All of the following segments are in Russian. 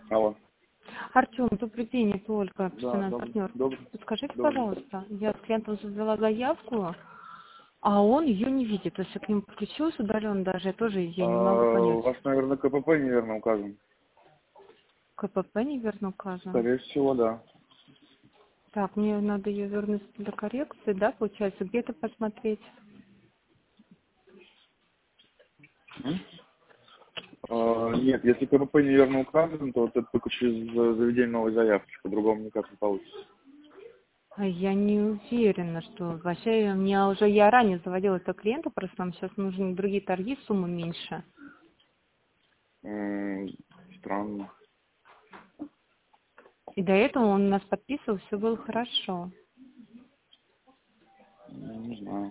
Алло. Артем, добрый день, это Ольга, Да, профессиональный партнер. добрый. Скажите, Добрый. пожалуйста, я с клиентом завела заявку, а он ее не видит. То есть я к нему подключилась удаленно даже, я тоже ее не могу У понять. вас, наверное, КПП неверно указан. КПП неверно указан. Скорее всего, да. Так, мне надо ее вернуть для коррекции, да, получается, где-то посмотреть. М? Нет, если КПП неверно указан, то вот это только через заведение новой заявки. По-другому никак не получится. А я не уверена, что вообще я ранее заводила этого клиента, просто нам сейчас нужны другие торги, сумма меньше. Странно. И до этого он у нас подписывал, все было хорошо. Не знаю.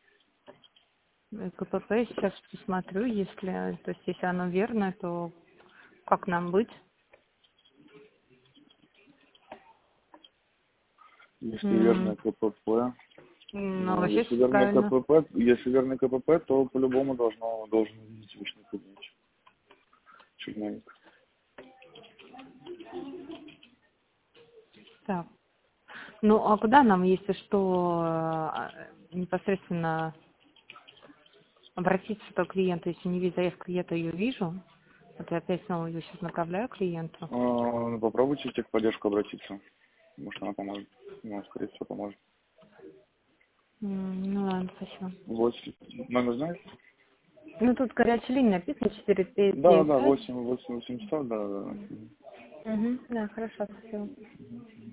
КПП сейчас посмотрю, если оно верно, то как нам быть? Если М, верное КПП, Ну, ну, вообще если все верное правильно. КПП, если верное КПП, то по-любому должен видеть в личном кабинете чиновник. Так. Ну, а куда нам, если что, непосредственно обратиться до клиента, если не вижу заявку, я-то ее вижу. Вот я опять снова ее сейчас направляю клиенту. Ну, попробуйте в техподдержку обратиться. Может, она поможет. Ну, скорее всего, поможет. Ну ладно, спасибо. 8. Номер знаете? Ну, тут горячая линия написано 4 Да, 9 да, 5. 8 800, да, да. Угу, да, хорошо, спасибо.